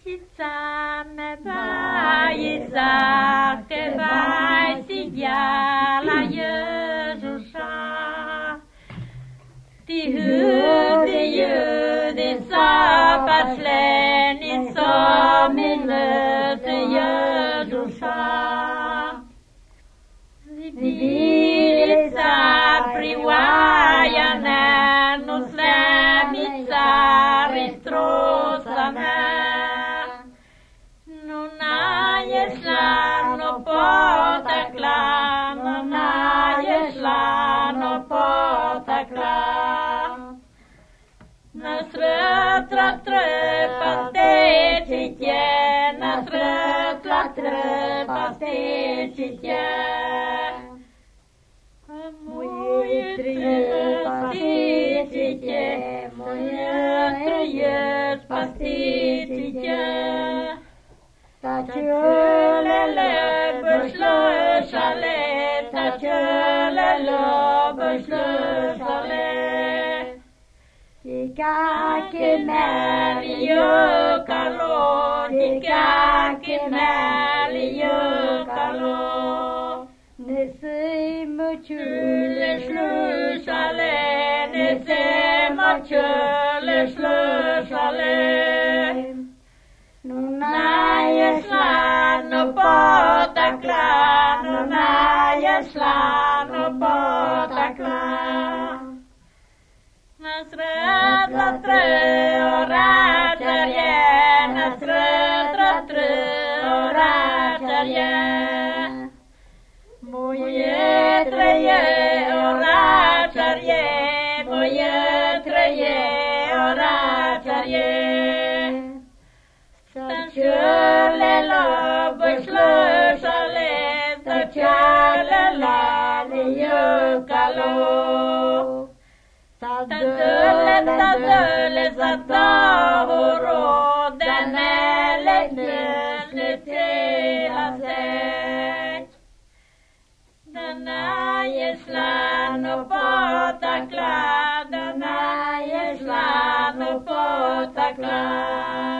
Same bajica, ke bajci gjalla Jezusa. Ti huvudljuden sabbatsleni som i möte Jezusa. Vilica privajanen slemica ristrosana. Slano potakla, je slano potakla. Nas rötra tröpa stečitje, nas rötra tröpa stečitje. Moje tröpa stečitje, moje tröpa stečitje. Ta kjølele besløsale, ta kjølele besløsale. Tikake meri jøkalo, tikake meri jøkalo. Nesimo kjøle sløsale, nesimo kjøle sløsale. Slano potakla, slano potakla. Nas rötra trö och račarje, nas rötra trö och račarje. Moje treje och račarje, moje treje och račarje. Kjølele besløsale, ta kjølele jøkalo. Ta døle sa ta horo, den leknøsne tela seg. Den slano potakla, den slano potakla.